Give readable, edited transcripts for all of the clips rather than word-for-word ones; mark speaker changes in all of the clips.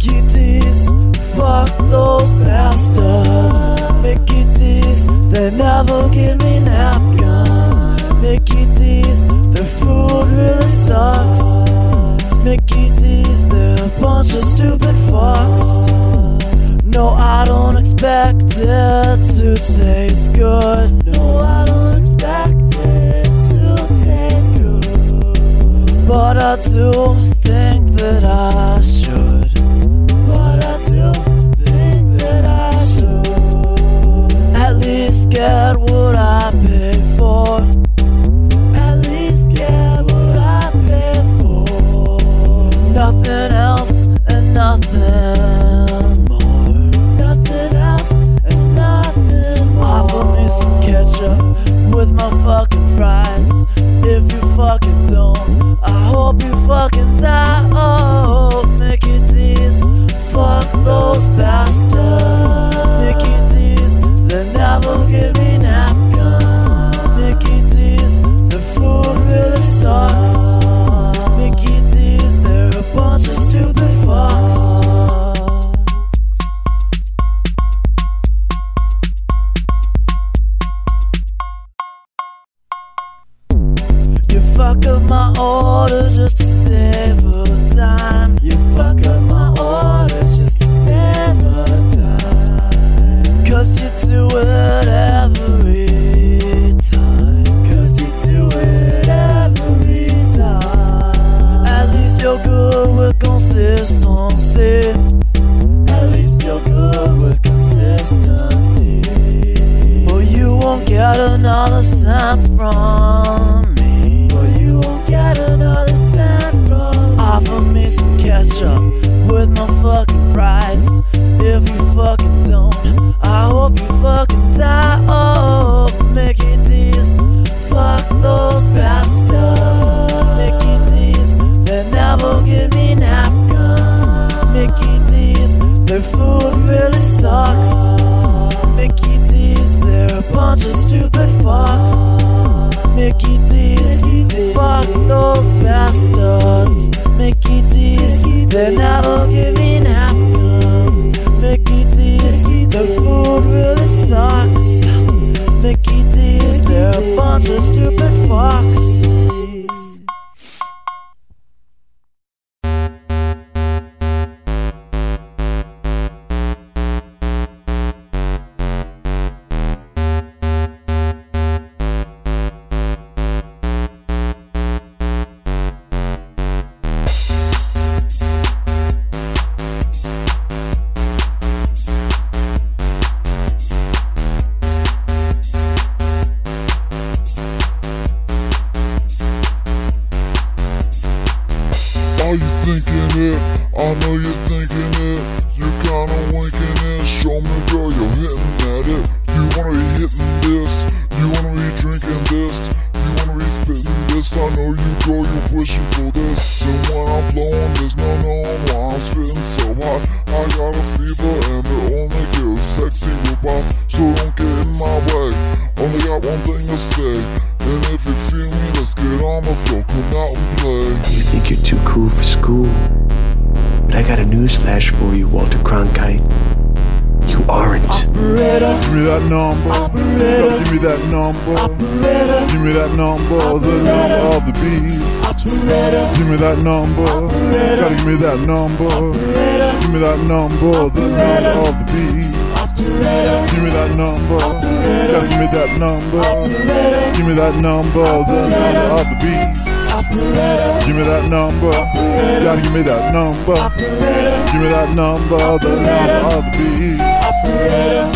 Speaker 1: Mickey D's, fuck those bastards. Mickey D's, they never give me napkins. Mickey D's, their food really sucks. Mickey D's, they're a bunch of stupid fucks. No, I don't expect it to taste good. No, I don't expect it to taste good. But I do think that I should. But I do think that I should. At least get what I pay for. At least get what I pay for. Nothing else and nothing more. Nothing else and nothing more. Offer me some ketchup with my fucking fries. If you fucking don't, I hope you fucking die. Oh, Mickey D's, fuck those bastards. Mickey D's, they never give me napkins. Mickey D's, the food really sucks. Mickey D's, they're a bunch of stupid fucks. You fuck up my order just to save her time. You fuck up my order just to save her time. Cause you do it every time. Cause you do it every time. At least you're good with consistency. At least you're good with consistency. But you won't get another cent from me. But you won't get another cent from me. Offer me some ketchup with my fucking fries. If you fucking don't, I hope you fucking die. Oh, Mickey D's, fuck those bastards. Mickey D's, they never give me napkins. Mickey D's, their food really sucks. Mickey D's, they're a bunch of stupid fucks. Mickey D's, fuck those bastards. Mickey D's, they never give me napkins. Mickey D's, their food really sucks. Mickey D's, they're a bunch of stupid fucks.
Speaker 2: Are you thinking it? I know you're thinking it. You're kinda winking it. Show me, girl, you're hitting at it. You wanna be hitting this. You wanna be drinking this. You wanna be spitting this. I know you, girl, you're wishing for this. And when I'm blowing, there's no knowing why I'm spitting so hot. I got a fever and it only gives sexy robots. So don't get in my way. Only got one thing to say. And if you feel me, let's get on the floor, come out and play.
Speaker 3: You think you're too cool for school? But I got a newsflash for you, Walter Cronkite. You aren't.
Speaker 1: Operator,
Speaker 4: Give me that number.
Speaker 1: operator,
Speaker 4: Give me that number.
Speaker 1: operator,
Speaker 4: Give me that number. The number of the beast.
Speaker 1: operator,
Speaker 4: Give me that number. Gotta give me that number.
Speaker 1: operator,
Speaker 4: Give me that number. The number of the beast.
Speaker 1: operator,
Speaker 4: Give me that number. Gotta give me that number.
Speaker 1: operator,
Speaker 4: Give me that number. The number of the beast.
Speaker 1: operator,
Speaker 4: Give me that number. Gotta give me that number.
Speaker 1: operator,
Speaker 4: Give me that number. The number of the beast.
Speaker 1: operator.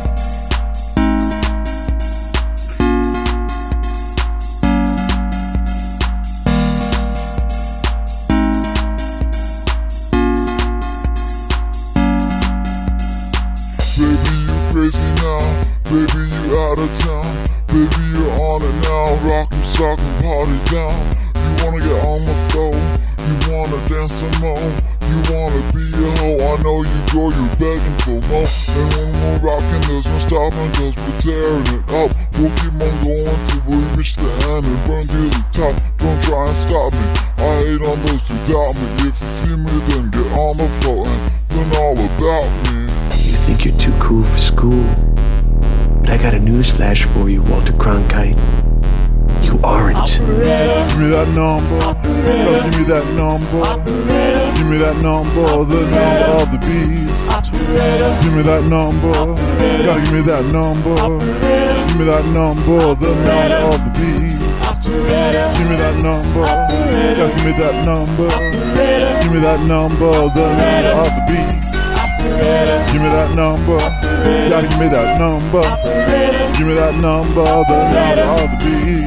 Speaker 2: Baby, you crazy now. Baby, you out of town. Baby, you're on it now. Rock 'em, sock 'em, party down. You wanna get on the floor. You wanna dance some more. You wanna be a hoe. I know you go, you're begging for more. And when we're rocking, there's no stopping, cause we're tearing it up. We'll keep on going till we reach the end and burn to the top. Don't try and stop me. I hate on those who doubt me. If you feel me, then get on the floor and something all about me.
Speaker 3: You think you're too cool for school, but I got a newsflash for you, Walter Cronkite. You aren't.
Speaker 4: Give me that number. Gotta give me that number. Give me that number, the number of the beast. Give me that number. Gotta give me that number. Give me that number, the number of the beast. Give me that number. Gotta give me that number. Give me that number, the number of the beast. Give me that number. Gotta give me that number. Give me that number, the number of the beast.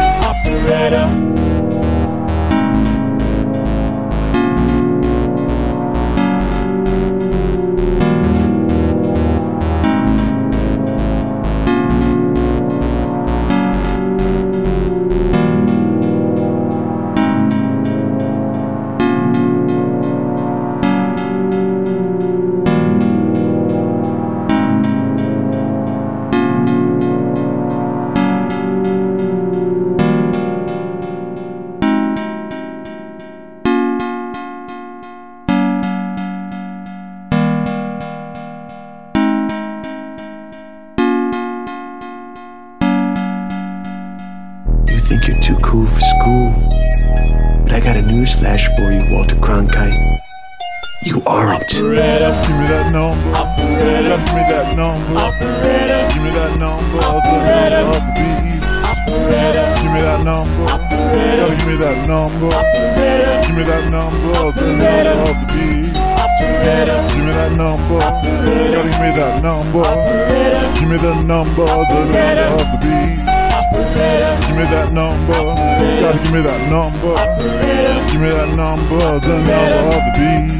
Speaker 3: You think you're too cool for school, but I got a newsflash for you, Walter Cronkite. You aren't.
Speaker 4: Give me that number. Gotta give me that number. Give me that number, the number of the beast. Give me that number. Gotta give me that number. Give me that number, the number of the beast. Give me that number. Gotta give me that number. Give me the number, the number of the beast. Give me that number. Gotta give me that number. Give me that number, the number of the beast.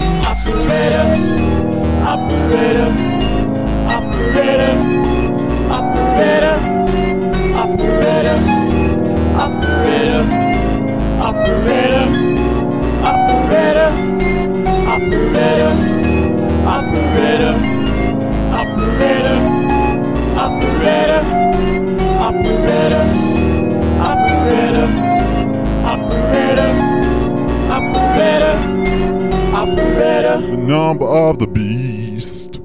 Speaker 1: Operator, operator, operator, operator, operator, operator, operator, operator, operator, operator, operator, operator, operator, operator, operator, operator.
Speaker 4: The number of the beast.